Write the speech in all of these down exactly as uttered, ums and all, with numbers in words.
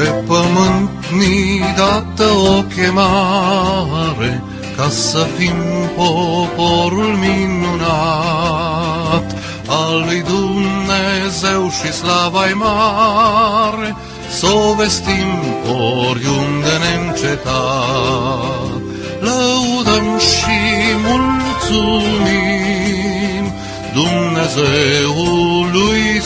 Pe pământ ni dată o chemare, ca să fim poporul minunat al lui Dumnezeu și slava-i mare, s-o vestim oriunde neîncetat. Lăudăm și mulțumim Dumnezeului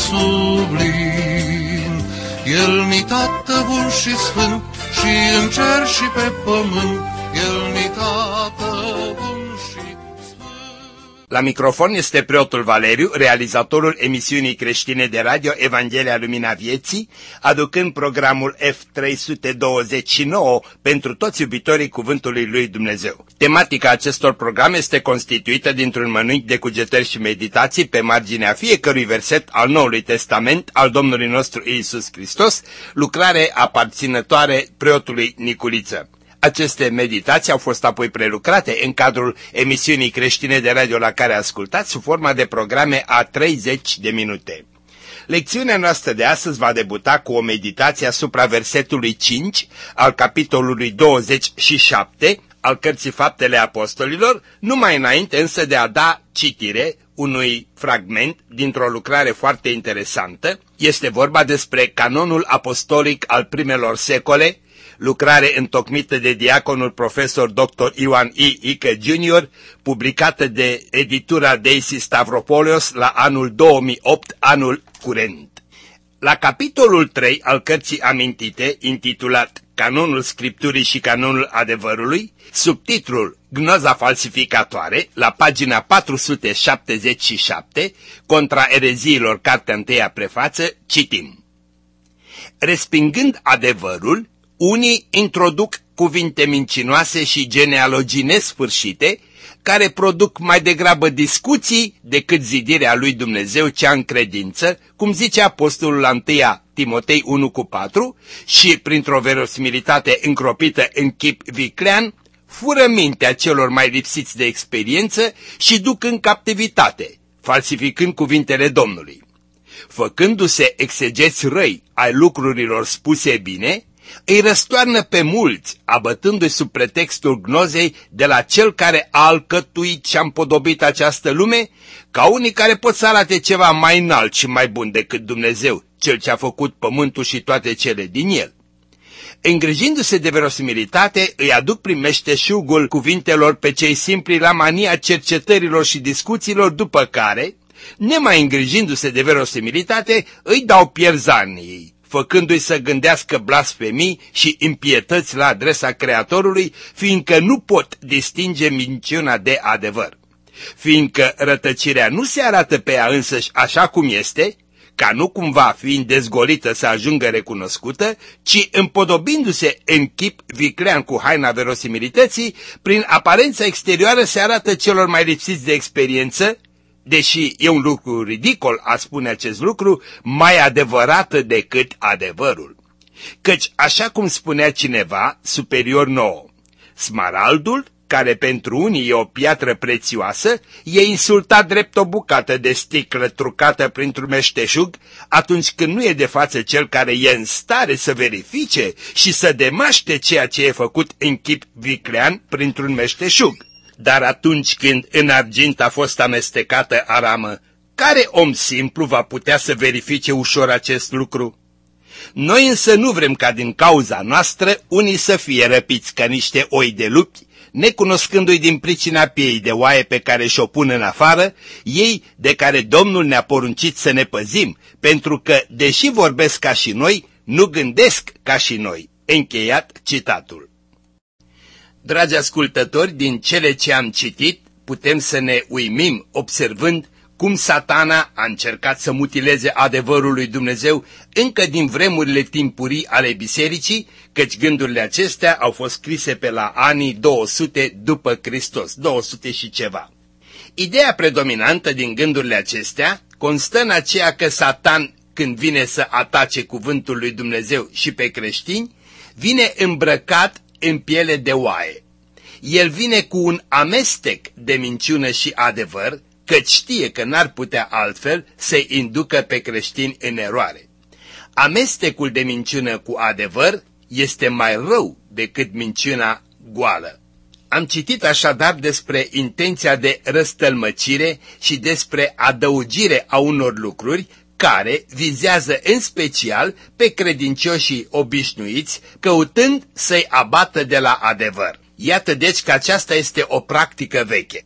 sublim. El-ni Tată bun și sfânt, și în cer și pe pământ, El-ni Tată bun și sfânt. La microfon este preotul Valeriu, realizatorul emisiunii creștine de radio Evanghelia Lumina Vieții, aducând programul F trei sute douăzeci și nouă pentru toți iubitorii Cuvântului lui Dumnezeu. Tematica acestor programe este constituită dintr-un mănânc de cugetări și meditații pe marginea fiecărui verset al Noului Testament al Domnului nostru Iisus Hristos, lucrare aparținătoare preotului Niculiță. Aceste meditații au fost apoi prelucrate în cadrul emisiunii creștine de radio la care ascultați sub forma de programe a treizeci de minute. Lecțiunea noastră de astăzi va debuta cu o meditație asupra versetului cinci al capitolului douăzeci și șapte al Cărții Faptele Apostolilor, numai înainte însă de a da citire unui fragment dintr-o lucrare foarte interesantă. Este vorba despre canonul apostolic al primelor secole, lucrare întocmită de diaconul profesor doctor Ioan I. Ică junior, publicată de editura Deisi Stavropoulos la anul două mii opt, anul curent. La capitolul trei al cărții amintite, intitulat Canonul Scripturii și Canonul Adevărului, subtitlul Gnoza falsificatoare, la pagina patru sute șaptezeci și șapte, Contra ereziilor, cartea întâia prefață, citim: Respingând adevărul, unii introduc cuvinte mincinoase și genealogii nesfârșite, care produc mai degrabă discuții decât zidirea lui Dumnezeu cea în credință, cum zice apostolul la întâia Timotei unu cu patru, și printr-o verosimilitate încropită în chip viclean, fură mintea celor mai lipsiți de experiență și duc în captivitate, falsificând cuvintele Domnului. Făcându-se exegeți răi ai lucrurilor spuse bine, îi răstoarnă pe mulți, abătându-i sub pretextul gnozei de la cel care a alcătuit și a împodobit această lume, ca unii care pot să arate ceva mai înalt și mai bun decât Dumnezeu, cel ce a făcut pământul și toate cele din el. Îngrijindu-se de verosimilitate, îi aduc prin meșteșugul cuvintelor pe cei simpli la mania cercetărilor și discuțiilor, după care, nemai îngrijindu-se de verosimilitate, îi dau pierzanii, făcându-i să gândească blasfemii și impietăți la adresa Creatorului, fiindcă nu pot distinge minciuna de adevăr. Fiindcă rătăcirea nu se arată pe ea însăși așa cum este, ca nu cumva fiind dezgolită să ajungă recunoscută, ci împodobindu-se în chip viclean cu haina verosimilității, prin aparența exterioară se arată celor mai lipsiți de experiență, deși e un lucru ridicol a spune acest lucru, mai adevărată decât adevărul. Căci, așa cum spunea cineva, superior nouă, smaraldul, care pentru unii e o piatră prețioasă, e insultat drept o bucată de sticlă trucată printr-un meșteșug, atunci când nu e de față cel care e în stare să verifice și să demaște ceea ce e făcut în chip viclean printr-un meșteșug. Dar atunci când în argint a fost amestecată aramă, care om simplu va putea să verifice ușor acest lucru? Noi însă nu vrem ca din cauza noastră unii să fie răpiți ca niște oi de lupi, necunoscându-i din pricina piei de oaie pe care și-o pun în afară, ei de care Domnul ne-a poruncit să ne păzim, pentru că, deși vorbesc ca și noi, nu gândesc ca și noi. Încheiat citatul. Dragi ascultători, din cele ce am citit, putem să ne uimim observând cum Satana a încercat să mutileze adevărul lui Dumnezeu încă din vremurile timpurii ale bisericii, căci gândurile acestea au fost scrise pe la anii două sute după Hristos, două sute și ceva. Ideea predominantă din gândurile acestea constă în aceea că Satan, când vine să atace cuvântul lui Dumnezeu și pe creștini, vine îmbrăcat în piele de oaie. El vine cu un amestec de minciună și adevăr, căci știe că n-ar putea altfel să-i inducă pe creștini în eroare. Amestecul de minciună cu adevăr este mai rău decât minciuna goală. Am citit așadar despre intenția de răstălmăcire și despre adăugire a unor lucruri care vizează în special pe credincioșii obișnuiți, căutând să-i abată de la adevăr. Iată deci că aceasta este o practică veche.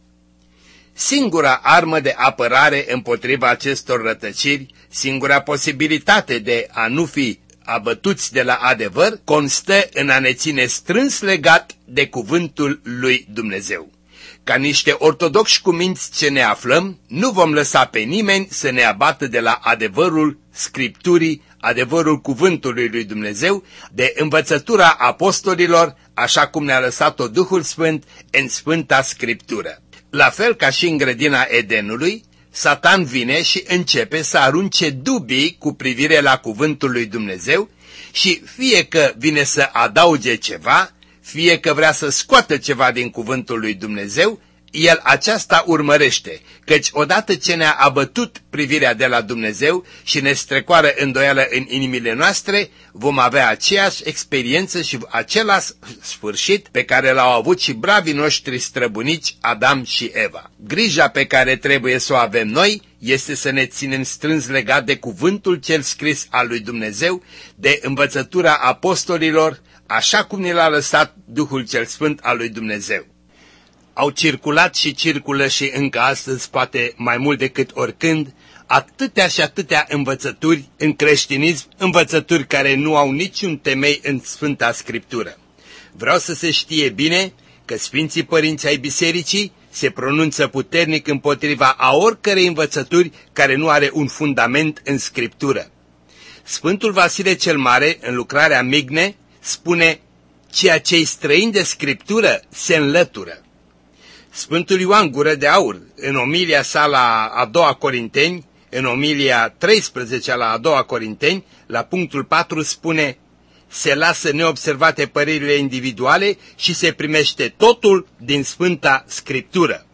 Singura armă de apărare împotriva acestor rătăciri, singura posibilitate de a nu fi abătuți de la adevăr, constă în a ne ține strâns legat de cuvântul lui Dumnezeu. Ca niște ortodoxi cu minți ce ne aflăm, nu vom lăsa pe nimeni să ne abată de la adevărul Scripturii, adevărul cuvântului lui Dumnezeu, de învățătura apostolilor, așa cum ne-a lăsat-o Duhul Sfânt în Sfânta Scriptură. La fel ca și în grădina Edenului, Satan vine și începe să arunce dubii cu privire la cuvântul lui Dumnezeu și fie că vine să adauge ceva, fie că vrea să scoată ceva din cuvântul lui Dumnezeu, el aceasta urmărește, căci odată ce ne-a abătut privirea de la Dumnezeu și ne strecoară îndoială în inimile noastre, vom avea aceeași experiență și același sfârșit pe care l-au avut și bravii noștri străbunici Adam și Eva. Grija pe care trebuie să o avem noi este să ne ținem strâns legat de cuvântul cel scris al lui Dumnezeu, de învățătura apostolilor, așa cum ne l-a lăsat Duhul cel Sfânt al lui Dumnezeu. Au circulat și circulă și încă astăzi, poate mai mult decât oricând, atâtea și atâtea învățături în creștinism, învățături care nu au niciun temei în Sfânta Scriptură. Vreau să se știe bine că Sfinții Părinți ai Bisericii se pronunță puternic împotriva a oricărei învățături care nu are un fundament în Scriptură. Sfântul Vasile cel Mare, în lucrarea Migne, spune: ceea ce-i străin de Scriptură se înlătură. Sfântul Ioan Gură de Aur, în omilia sa la a doua Corinteni, în omilia treisprezece la a doua Corinteni, la punctul patru spune: se lasă neobservate părerile individuale și se primește totul din Sfânta Scriptură.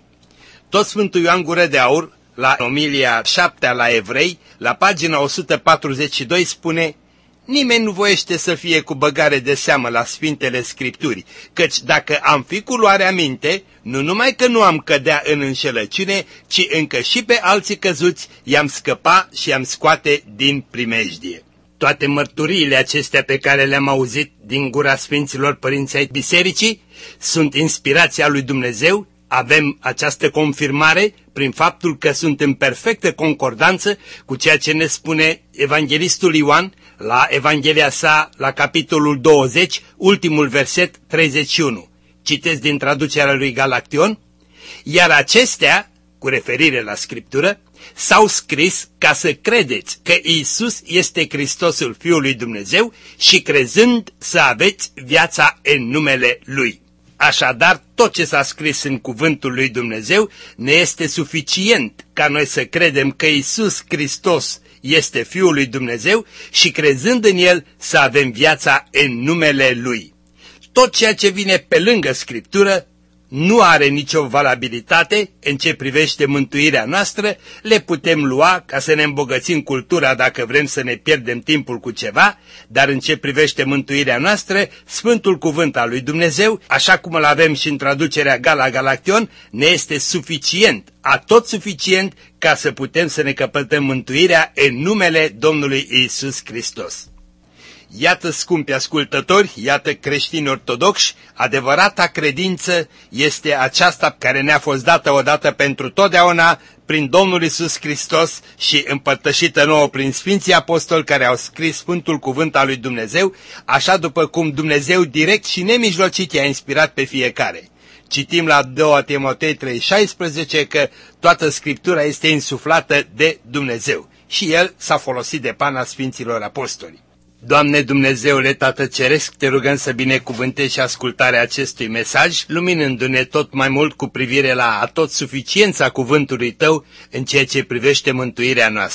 Tot Sfântul Ioan Gură de Aur, la omilia șaptea la Evrei, la pagina o sută patruzeci și doi spune: nimeni nu voiește să fie cu băgare de seamă la Sfintele Scripturi, căci dacă am fi cu luarea minte, nu numai că nu am cădea în înșelăciune, ci încă și pe alții căzuți i-am scăpa și i-am scoate din primejdie. Toate mărturiile acestea pe care le-am auzit din gura Sfinților Părinți ai Bisericii sunt inspirația lui Dumnezeu. Avem această confirmare prin faptul că sunt în perfectă concordanță cu ceea ce ne spune Evanghelistul Ioan la Evanghelia sa, la capitolul douăzeci, ultimul verset treizeci și unu. Citesc din traducerea lui Galaction: iar acestea, cu referire la Scriptură, s-au scris ca să credeți că Iisus este Hristosul Fiul lui Dumnezeu și crezând să aveți viața în numele Lui. Așadar, tot ce s-a scris în cuvântul lui Dumnezeu ne este suficient ca noi să credem că Iisus Hristos este Fiul lui Dumnezeu și crezând în El să avem viața în numele Lui. Tot ceea ce vine pe lângă Scriptură nu are nicio valabilitate în ce privește mântuirea noastră, le putem lua ca să ne îmbogățim cultura dacă vrem să ne pierdem timpul cu ceva, dar în ce privește mântuirea noastră, Sfântul Cuvânt al lui Dumnezeu, așa cum îl avem și în traducerea Gala Galaction, ne este suficient, atot suficient ca să putem să ne căpătăm mântuirea în numele Domnului Iisus Hristos. Iată, scumpi ascultători, iată creștini ortodoxi, adevărata credință este aceasta care ne-a fost dată odată pentru totdeauna prin Domnul Iisus Hristos și împărtășită nouă prin Sfinții Apostoli care au scris Sfântul Cuvânt al lui Dumnezeu, așa după cum Dumnezeu direct și nemijlocit i-a inspirat pe fiecare. Citim la doi Timotei trei șaisprezece că toată Scriptura este insuflată de Dumnezeu și El s-a folosit de pana Sfinților Apostoli. Doamne Dumnezeule Tată Ceresc, te rugăm să binecuvântezi și ascultarea acestui mesaj, luminându-ne tot mai mult cu privire la atot suficiența cuvântului Tău în ceea ce privește mântuirea noastră.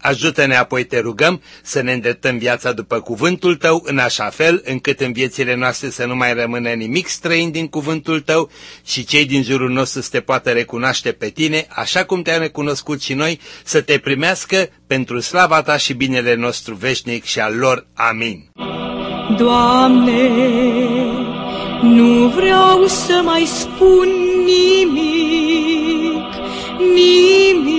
Ajută-ne apoi, te rugăm, să ne îndreptăm viața după cuvântul Tău, în așa fel încât în viețile noastre să nu mai rămână nimic străin din cuvântul Tău și cei din jurul nostru să te poată recunoaște pe Tine, așa cum Te-am recunoscut și noi, să Te primească pentru slava Ta și binele nostru veșnic și al lor. Amin. Doamne, nu vreau să mai spun nimic, nimic,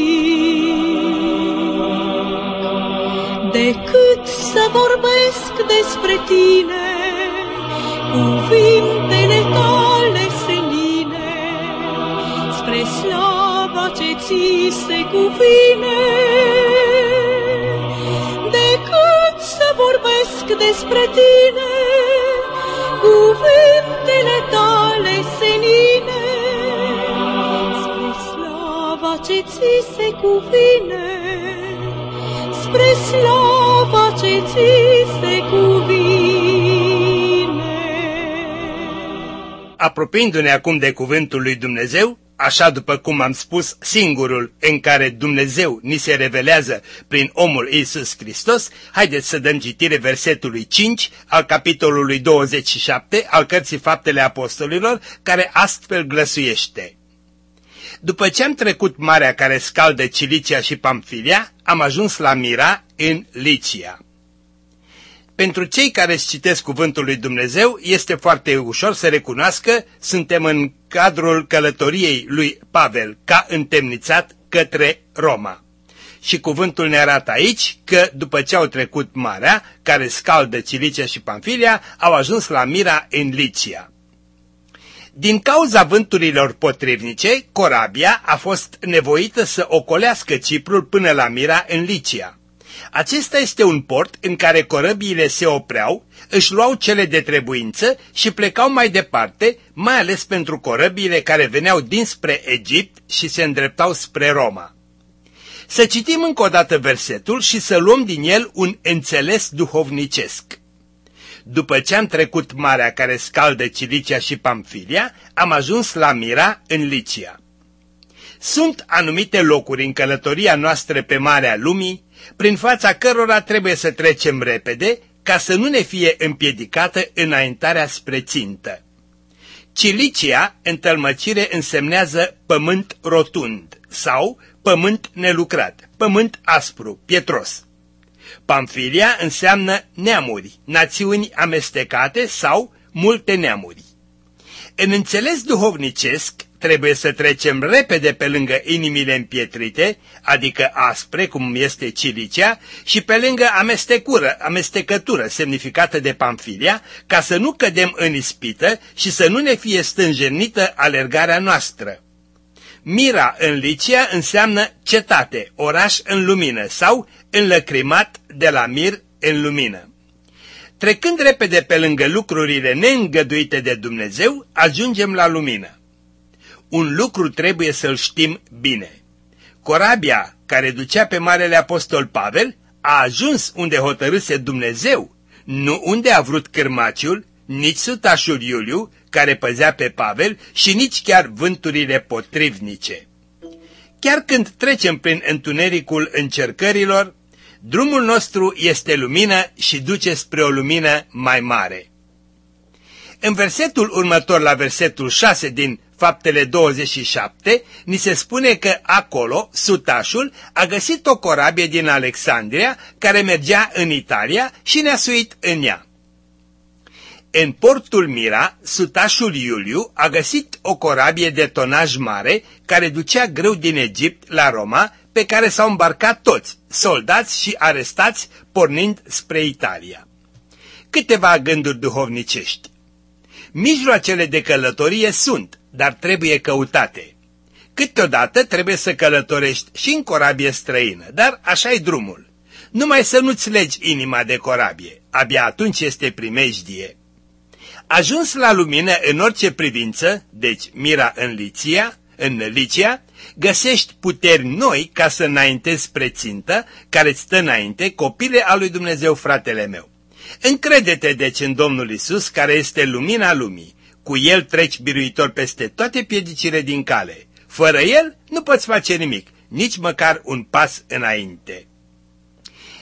decât să vorbesc despre Tine, cuvintele Tale senine, spre slava ce Ți se cuvine. Decât să vorbesc despre Tine, cuvintele Tale senine, spre slava ce Ți se cuvine, spre slava ce Ți se cuvine. Apropiindu-ne acum de cuvântul lui Dumnezeu, așa după cum am spus, singurul în care Dumnezeu ni se revelează prin omul Iisus Hristos, haideți să dăm citire versetului cinci al capitolului douăzeci și șapte al cărții Faptele Apostolilor, care astfel glăsuiește. După ce am trecut marea care scaldă Cilicia și Pamfilia, am ajuns la Mira în Licia. Pentru cei care își citesc cuvântul lui Dumnezeu, este foarte ușor să recunoască, suntem în cadrul călătoriei lui Pavel ca întemnițat către Roma. Și cuvântul ne arată aici că după ce au trecut marea, care scaldă Cilicia și Pamfilia, au ajuns la Mira în Licia. Din cauza vânturilor potrivnice, corabia a fost nevoită să ocolească Ciprul până la Mira în Licia. Acesta este un port în care corăbiile se opreau, își luau cele de trebuință și plecau mai departe, mai ales pentru corăbiile care veneau dinspre Egipt și se îndreptau spre Roma. Să citim încă o dată versetul și să luăm din el un înțeles duhovnicesc. După ce am trecut marea care scaldă Cilicia și Pamfilia, am ajuns la Mira în Licia. Sunt anumite locuri în călătoria noastră pe Marea Lumii, prin fața cărora trebuie să trecem repede, ca să nu ne fie împiedicată înaintarea spre țintă. Cilicia, în tălmăcire, însemnează pământ rotund sau pământ nelucrat, pământ aspru, pietros. Pamfilia înseamnă neamuri, națiuni amestecate sau multe neamuri. În înțeles duhovnicesc, trebuie să trecem repede pe lângă inimile împietrite, adică aspre, cum este Cilicia, și pe lângă amestecură, amestecătură, semnificată de Pamfilia, ca să nu cădem în ispită și să nu ne fie stânjenită alergarea noastră. Mira în Licia înseamnă cetate, oraș în lumină sau înlăcrimat de la mir în lumină. Trecând repede pe lângă lucrurile neîngăduite de Dumnezeu, ajungem la lumină. Un lucru trebuie să-l știm bine. Corabia care ducea pe Marele Apostol Pavel a ajuns unde hotărâse Dumnezeu, nu unde a vrut cârmaciul, nici sutașul Iuliu, care păzea pe Pavel, și nici chiar vânturile potrivnice. Chiar când trecem prin întunericul încercărilor, drumul nostru este lumină și duce spre o lumină mai mare. În versetul următor, la versetul șase din Faptele douăzeci și șapte, ni se spune că acolo sutașul a găsit o corabie din Alexandria care mergea în Italia și ne-a suit în ea. În portul Mira, sutașul Iuliu a găsit o corabie de tonaj mare care ducea grâu din Egipt la Roma, pe care s-au îmbarcat toți, soldați și arestați, pornind spre Italia. Câteva gânduri duhovnicești. Mijloacele de călătorie sunt, dar trebuie căutate. Câteodată trebuie să călătorești și în corabie străină, dar așa-i drumul. Numai să nu-ți legi inima de corabie, abia atunci este primejdie. Ajuns la lumină în orice privință, deci Mira în Licia, în Licia, găsești puteri noi ca să înaintezi spre țintă, care îți stă înainte, copile al lui Dumnezeu, fratele meu. Încrede-te deci în Domnul Isus, care este lumina lumii. Cu El treci biruitor peste toate piedicile din cale. Fără El nu poți face nimic, nici măcar un pas înainte.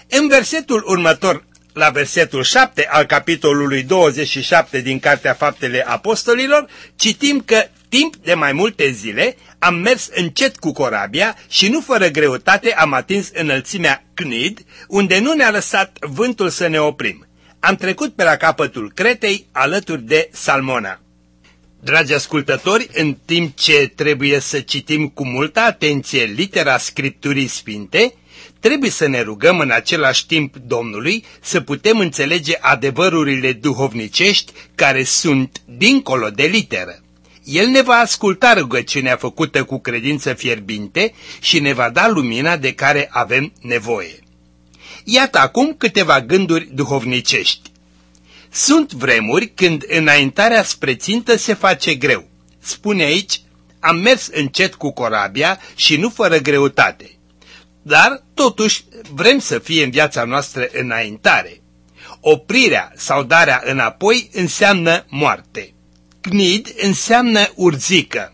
În versetul următor, la versetul șapte al capitolului douăzeci și șapte din Cartea Faptele Apostolilor, citim că timp de mai multe zile am mers încet cu corabia și nu fără greutate am atins înălțimea Cnid, unde nu ne-a lăsat vântul să ne oprim. Am trecut pe la capătul Cretei, alături de Salmona. Dragi ascultători, în timp ce trebuie să citim cu multă atenție litera Scripturii Sfinte, trebuie să ne rugăm în același timp Domnului să putem înțelege adevărurile duhovnicești care sunt dincolo de literă. El ne va asculta rugăciunea făcută cu credință fierbinte și ne va da lumina de care avem nevoie. Iată acum câteva gânduri duhovnicești. Sunt vremuri când înaintarea spre țintă se face greu. Spune aici, am mers încet cu corabia și nu fără greutate. Dar, totuși, vrem să fie în viața noastră înaintare. Oprirea sau darea înapoi înseamnă moarte. Cnid înseamnă urzică.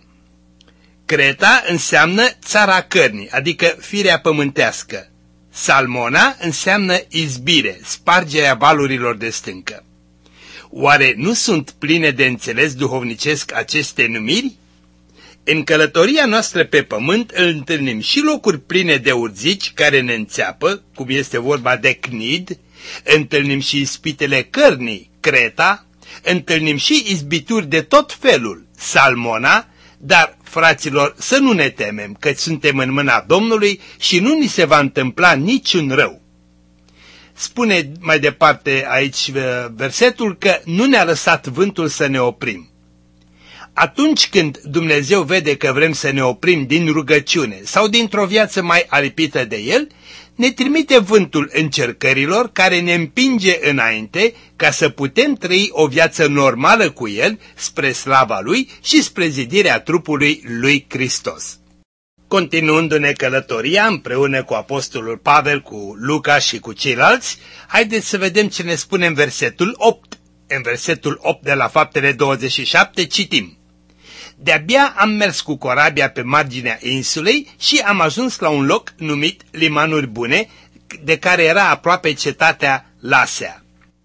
Creta înseamnă țara cărnii, adică firea pământească. Salmona înseamnă izbire, spargerea valurilor de stâncă. Oare nu sunt pline de înțeles duhovnicesc aceste numiri? În călătoria noastră pe pământ îl întâlnim și locuri pline de urzici care ne înțeapă, cum este vorba de Cnid, întâlnim și ispitele cărnii, Creta, întâlnim și izbituri de tot felul, Salmona, dar, fraților, să nu ne temem, că suntem în mâna Domnului și nu ni se va întâmpla niciun rău. Spune mai departe aici versetul că nu ne-a lăsat vântul să ne oprim. Atunci când Dumnezeu vede că vrem să ne oprim din rugăciune sau dintr-o viață mai aripită de El, ne trimite vântul încercărilor care ne împinge înainte ca să putem trăi o viață normală cu El spre slava Lui și spre zidirea trupului Lui Hristos. Continuându-ne călătoria împreună cu apostolul Pavel, cu Luca și cu ceilalți, haideți să vedem ce ne spune în versetul opt. În versetul opt de la Faptele douăzeci și șapte citim: De-abia am mers cu corabia pe marginea insulei și am ajuns la un loc numit Limanuri Bune, de care era aproape cetatea Lasea.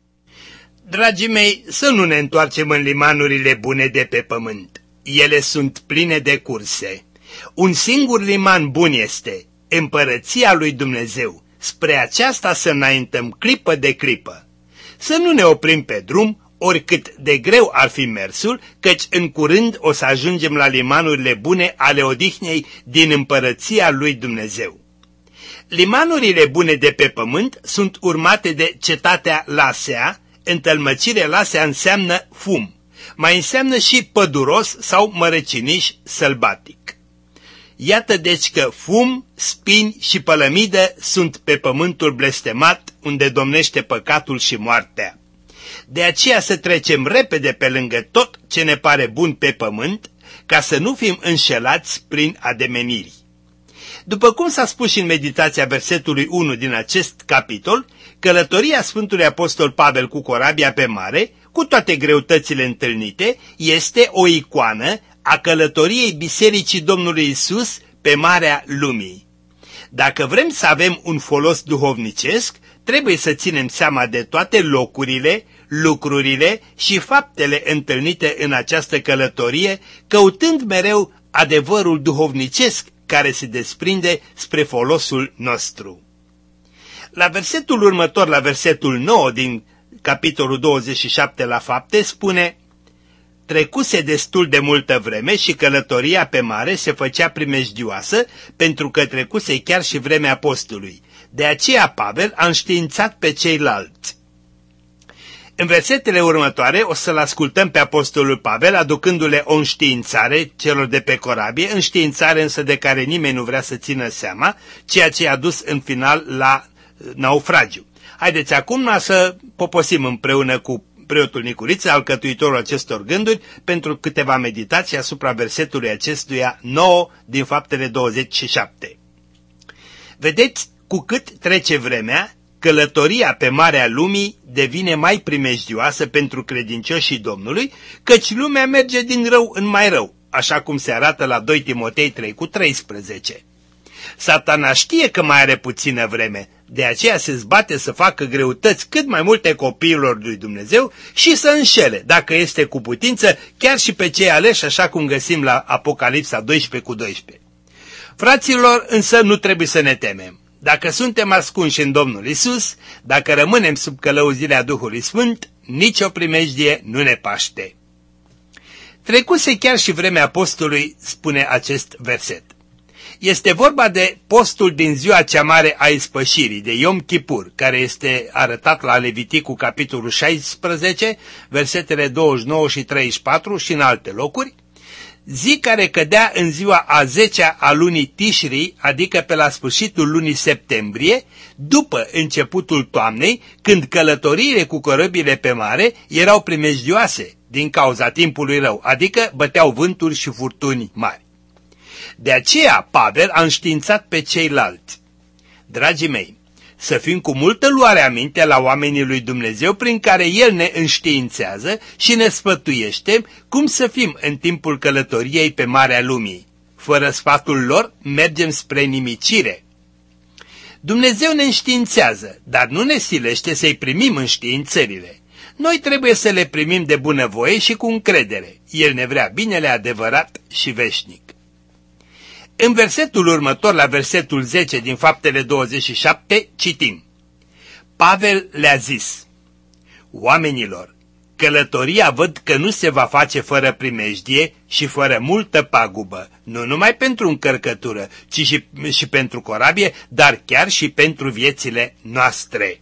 Dragii mei, să nu ne întoarcem în limanurile bune de pe pământ. Ele sunt pline de curse. Un singur liman bun este Împărăția lui Dumnezeu. Spre aceasta să înaintăm clipă de clipă. Să nu ne oprim pe drum, oricât de greu ar fi mersul, căci în curând o să ajungem la limanurile bune ale odihnei din Împărăția lui Dumnezeu. Limanurile bune de pe pământ sunt urmate de cetatea Lasea. Întâlmăcire Lasea înseamnă fum, mai înseamnă și păduros sau mărăciniș sălbatic. Iată deci că fum, spini și pălămidă sunt pe pământul blestemat unde domnește păcatul și moartea. De aceea să trecem repede pe lângă tot ce ne pare bun pe pământ, ca să nu fim înșelați prin ademeniri. După cum s-a spus și în meditația versetului unu din acest capitol, călătoria Sfântului Apostol Pavel cu corabia pe mare, cu toate greutățile întâlnite, este o icoană a călătoriei Bisericii Domnului Isus pe marea lumii. Dacă vrem să avem un folos duhovnicesc, trebuie să ținem seama de toate locurile, lucrurile și faptele întâlnite în această călătorie, căutând mereu adevărul duhovnicesc care se desprinde spre folosul nostru. La versetul următor, la versetul nouă din capitolul douăzeci și șapte la Fapte, spune: Trecuse destul de multă vreme și călătoria pe mare se făcea primejdioasă, pentru că trecuse chiar și vremea apostolului. De aceea Pavel a înștiințat pe ceilalți. În versetele următoare o să-l ascultăm pe apostolul Pavel aducându-le o înștiințare celor de pe corabie, înștiințare însă de care nimeni nu vrea să țină seama, ceea ce a dus în final la naufragiu. Haideți acum să poposim împreună cu preotul Nicuriță, alcătuitorul acestor gânduri, pentru câteva meditații asupra versetului acestuia nouă din Faptele douăzeci și șapte. Vedeți, cu cât trece vremea, călătoria pe marea lumii devine mai primejdioasă pentru credincioșii Domnului, căci lumea merge din rău în mai rău, așa cum se arată la doi Timotei trei cu treisprezece. Satana știe că mai are puțină vreme, De aceea se zbate să facă greutăți cât mai multe copiilor lui Dumnezeu și să înșele, dacă este cu putință, chiar și pe cei aleși, așa cum găsim la Apocalipsa doisprezece cu doisprezece. Fraților, însă nu trebuie să ne temem. Dacă suntem ascunși în Domnul Isus, dacă rămânem sub călăuzirea Duhului Sfânt, nicio primejdie nu ne paște. Trecuse chiar și vremea postului, spune acest verset. Este vorba de postul din ziua cea mare a ispășirii, de Yom Kippur, care este arătat la Leviticul capitolul șaisprezece, versetele douăzeci și nouă și treizeci și patru și în alte locuri, zi care cădea în ziua a zecea a lunii Tishri, adică pe la sfârșitul lunii septembrie, după începutul toamnei, când călătoriile cu corăbile pe mare erau primejdioase din cauza timpului rău, adică băteau vânturi și furtuni mari. De aceea Pavel a înștiințat pe ceilalți. Dragii mei, să fim cu multă luare aminte la oamenii lui Dumnezeu prin care El ne înștiințează și ne sfătuiește cum să fim în timpul călătoriei pe marea lumii. Fără sfatul lor mergem spre nimicire. Dumnezeu ne înștiințează, dar nu ne silește să-i primim înștiințările. Noi trebuie să le primim de bunăvoie și cu încredere. El ne vrea binele adevărat și veșnic. În versetul următor, la versetul zece din Faptele douăzeci și șapte, citim. Pavel le-a zis, oamenilor, călătoria văd că nu se va face fără primejdie și fără multă pagubă, nu numai pentru încărcătură, ci și, și pentru corabie, dar chiar și pentru viețile noastre.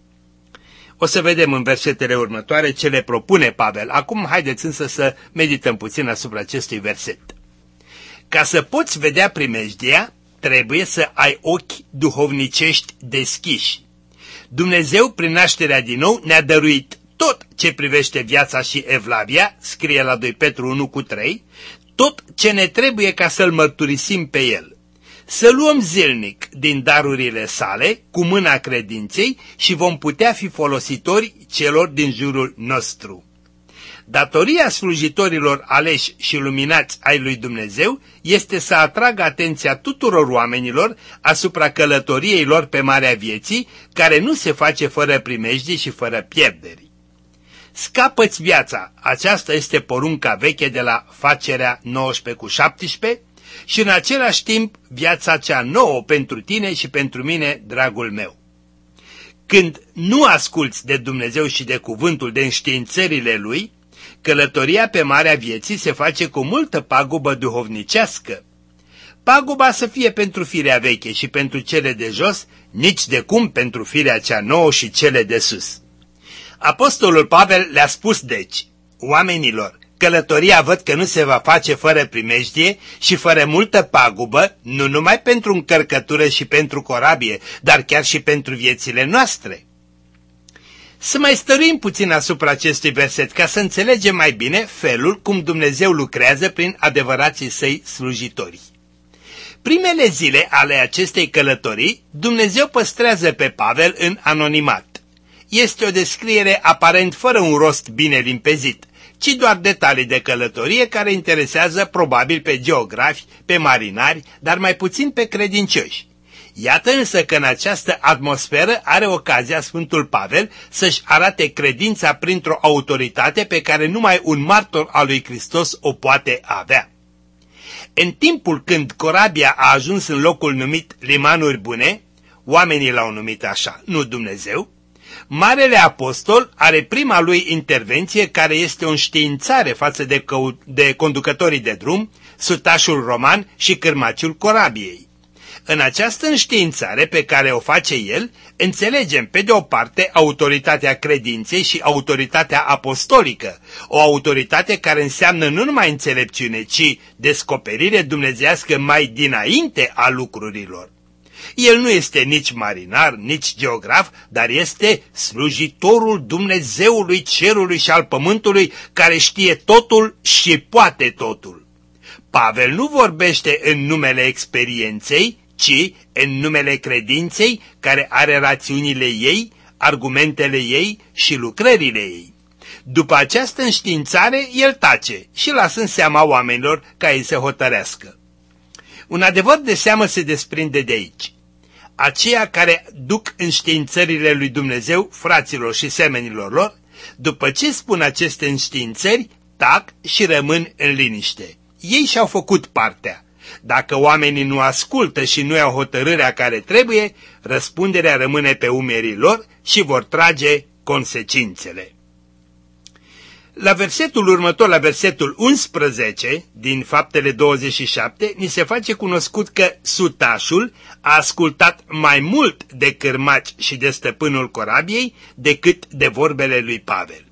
O să vedem în versetele următoare ce le propune Pavel. Acum haideți însă să medităm puțin asupra acestui verset. Ca să poți vedea primejdia, trebuie să ai ochi duhovnicești deschiși. Dumnezeu, prin nașterea din nou, ne-a dăruit tot ce privește viața și evlavia, scrie la doi Petru unu cu trei, tot ce ne trebuie ca să-L mărturisim pe El. Să luăm zilnic din darurile sale, cu mâna credinței, și vom putea fi folositori celor din jurul nostru. Datoria slujitorilor aleși și luminați ai lui Dumnezeu este să atragă atenția tuturor oamenilor asupra călătoriei lor pe marea vieții, care nu se face fără primejdii și fără pierderi. Scapă-ți viața, aceasta este porunca veche de la Facerea nouăsprezece cu șaptesprezece, și în același timp viața cea nouă pentru tine și pentru mine, dragul meu. Când nu asculți de Dumnezeu și de cuvântul, de înștiințările Lui, călătoria pe marea vieții se face cu multă pagubă duhovnicească. Paguba să fie pentru firea veche și pentru cele de jos, nici de cum pentru firea cea nouă și cele de sus. Apostolul Pavel le-a spus deci, oamenilor, călătoria văd că nu se va face fără primejdie și fără multă pagubă, nu numai pentru încărcătură și pentru corabie, dar chiar și pentru viețile noastre. Să mai stăruim puțin asupra acestui verset ca să înțelegem mai bine felul cum Dumnezeu lucrează prin adevărații săi slujitori. Primele zile ale acestei călătorii, Dumnezeu păstrează pe Pavel în anonimat. Este o descriere aparent fără un rost bine limpezit, ci doar detalii de călătorie care interesează probabil pe geografi, pe marinari, dar mai puțin pe credincioși. Iată însă că în această atmosferă are ocazia Sfântul Pavel să-și arate credința printr-o autoritate pe care numai un martor al lui Hristos o poate avea. În timpul când corabia a ajuns în locul numit Limanuri Bune, oamenii l-au numit așa, nu Dumnezeu, Marele Apostol are prima lui intervenție care este o înștiințare față de, de conducătorii de drum, sutașul roman și cârmaciul corabiei. În această înștiințare pe care o face el, înțelegem pe de o parte autoritatea credinței și autoritatea apostolică, o autoritate care înseamnă nu numai înțelepciune, ci descoperire dumnezeiască mai dinainte a lucrurilor. El nu este nici marinar, nici geograf, dar este slujitorul Dumnezeului cerului și al pământului, care știe totul și poate totul. Pavel nu vorbește în numele experienței, ci în numele credinței, care are rațiunile ei, argumentele ei și lucrările ei. După această înștiințare, el tace și lasă în seama oamenilor ca ei să hotărească. Un adevăr de seamă se desprinde de aici. aceia care duc înștiințările lui Dumnezeu fraților și semenilor lor, după ce spun aceste înștiințări, tac și rămân în liniște. Ei și-au făcut partea. Dacă oamenii nu ascultă și nu iau hotărârea care trebuie, răspunderea rămâne pe umerii lor și vor trage consecințele. La versetul următor, la versetul unsprezece, din Faptele douăzeci și șapte, ni se face cunoscut că sutașul a ascultat mai mult de cârmaci și de stăpânul corabiei decât de vorbele lui Pavel.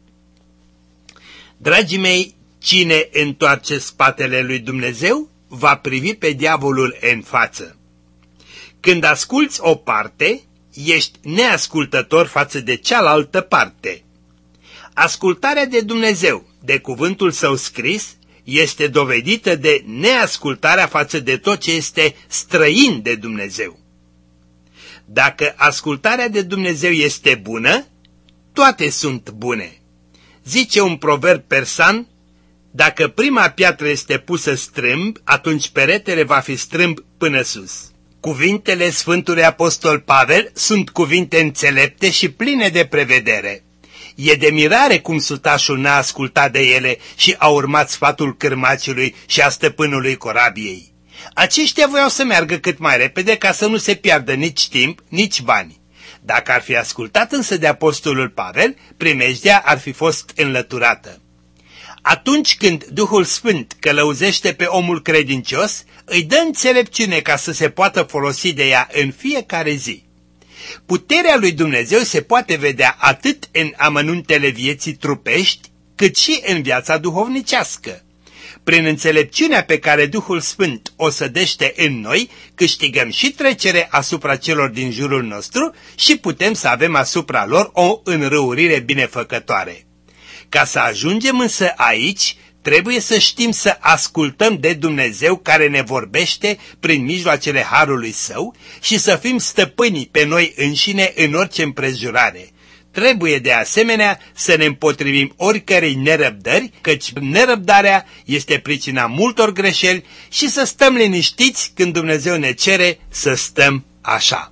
Dragii mei, cine întoarce spatele lui Dumnezeu va privi pe diavolul în față. Când asculți o parte, ești neascultător față de cealaltă parte. Ascultarea de Dumnezeu, de cuvântul său scris, este dovedită de neascultarea față de tot ce este străin de Dumnezeu. Dacă ascultarea de Dumnezeu este bună, toate sunt bune. Zice un proverb persan, dacă prima piatră este pusă strâmb, atunci peretele va fi strâmb până sus. Cuvintele Sfântului Apostol Pavel sunt cuvinte înțelepte și pline de prevedere. E de mirare cum sutașul n-a ascultat de ele și a urmat sfatul cârmaciului și a stăpânului corabiei. Aceștia voiau să meargă cât mai repede ca să nu se piardă nici timp, nici bani. Dacă ar fi ascultat însă de apostolul Pavel, primejdea ar fi fost înlăturată. Atunci când Duhul Sfânt călăuzește pe omul credincios, îi dă înțelepciune ca să se poată folosi de ea în fiecare zi. Puterea lui Dumnezeu se poate vedea atât în amănuntele vieții trupești, cât și în viața duhovnicească. Prin înțelepciunea pe care Duhul Sfânt o sădește în noi, câștigăm și trecere asupra celor din jurul nostru și putem să avem asupra lor o înrăurire binefăcătoare. Ca să ajungem însă aici, trebuie să știm să ascultăm de Dumnezeu care ne vorbește prin mijloacele harului său și să fim stăpânii pe noi înșine în orice împrejurare. Trebuie de asemenea să ne împotrivim oricărei nerăbdări, căci nerăbdarea este pricina multor greșeli, și să stăm liniștiți când Dumnezeu ne cere să stăm așa.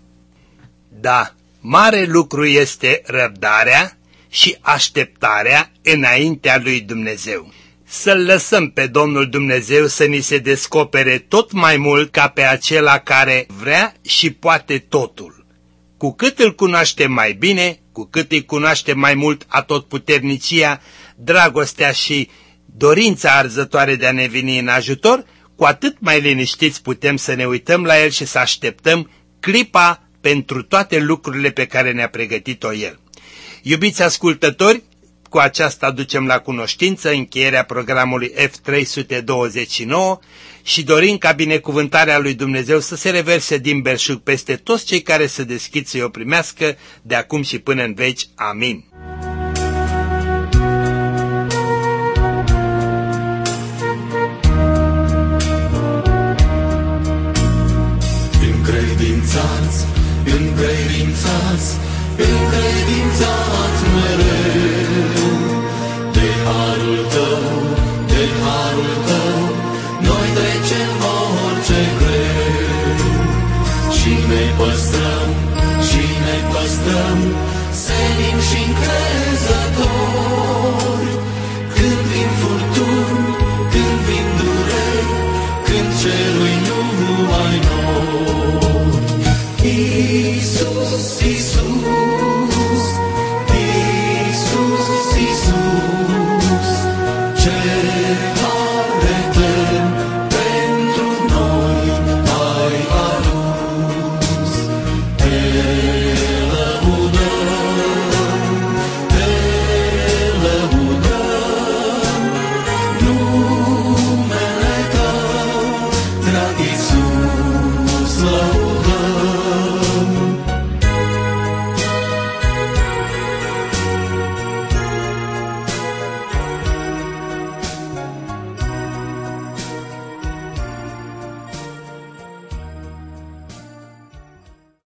Da, mare lucru este răbdarea și așteptarea înaintea lui Dumnezeu. Să-L lăsăm pe Domnul Dumnezeu să ni se descopere tot mai mult ca pe acela care vrea și poate totul. Cu cât îl cunoaștem mai bine, cu cât îi cunoaștem mai mult atotputernicia, dragostea și dorința arzătoare de a ne veni în ajutor, cu atât mai liniștiți putem să ne uităm la El și să așteptăm clipa pentru toate lucrurile pe care ne-a pregătit-o El. Iubiți ascultători, cu aceasta aducem la cunoștință încheierea programului F trei sute douăzeci și nouă și dorim ca binecuvântarea lui Dumnezeu să se reverse din belșug peste toți cei care se deschid să o primească de acum și până în veci. Amin. Încredințați, încredințați, încredințați mereu de harul tău, de harul tău, noi trecem orice greu și ne păstrăm, și ne păstrăm senin și încrezători. Când vin furtuni, când vin dureri, când cerul-i numai noi. Iisus, Iisus,